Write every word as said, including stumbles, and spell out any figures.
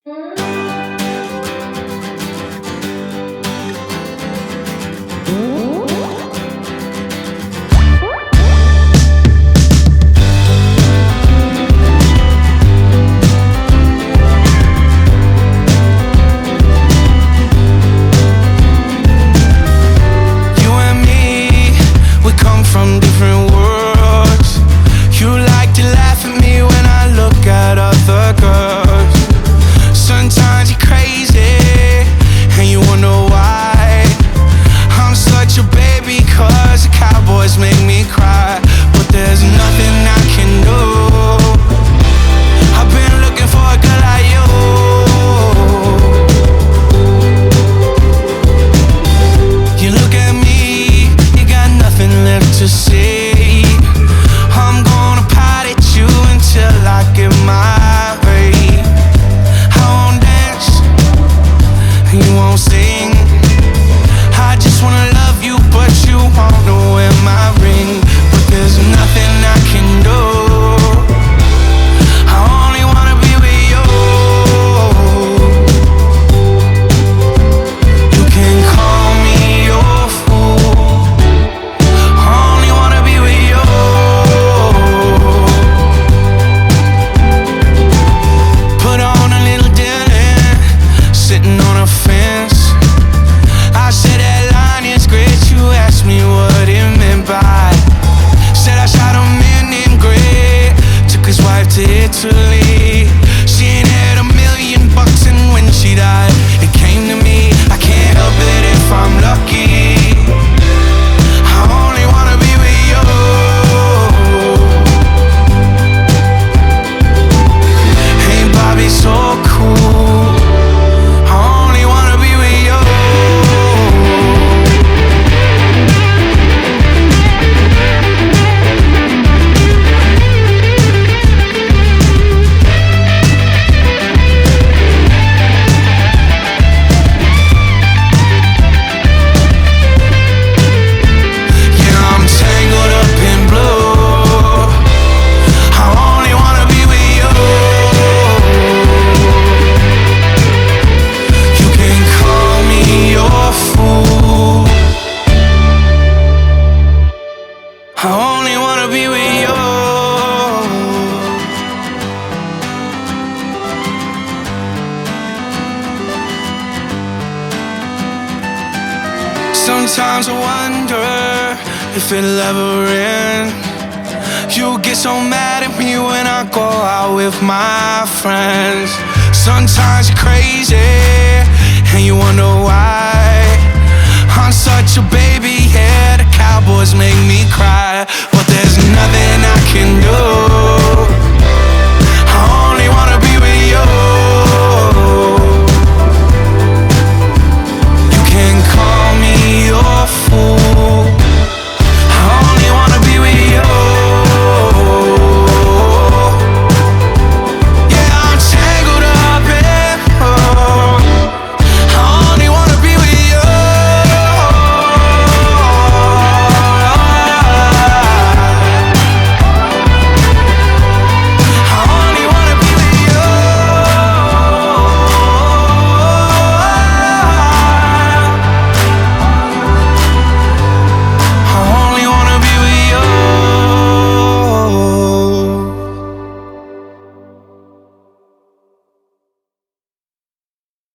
Make me cry, but there's nothing I can do. I've been looking for a girl like you. You look at me, you got nothing left to say. I'm gonna pout at you until I get my way. I won't dance, you won't sing. I just wanna love you, but you won't know wear my ring. But there's nothing I can do. I only wanna be with you. You can call me your fool. I only wanna be with you. Put on a little Dylan, sitting on a fence. I said that line is great, you asked me what it meant by. Said I shot a man named Gray, took his wife to Italy. She ain't had a million bucks, and when she died, it came to me. I can't help it if I'm lucky. I only wanna be with you. Hey Bobby, so cool. I only wanna be with you. I only wanna be with you. Sometimes I wonder if it'll ever end. You get so mad at me when I go out with my friends. Sometimes you're crazy and you wonder why. I'm such a baby, yeah, the Cowboys make me cry. But there's nothing I can do.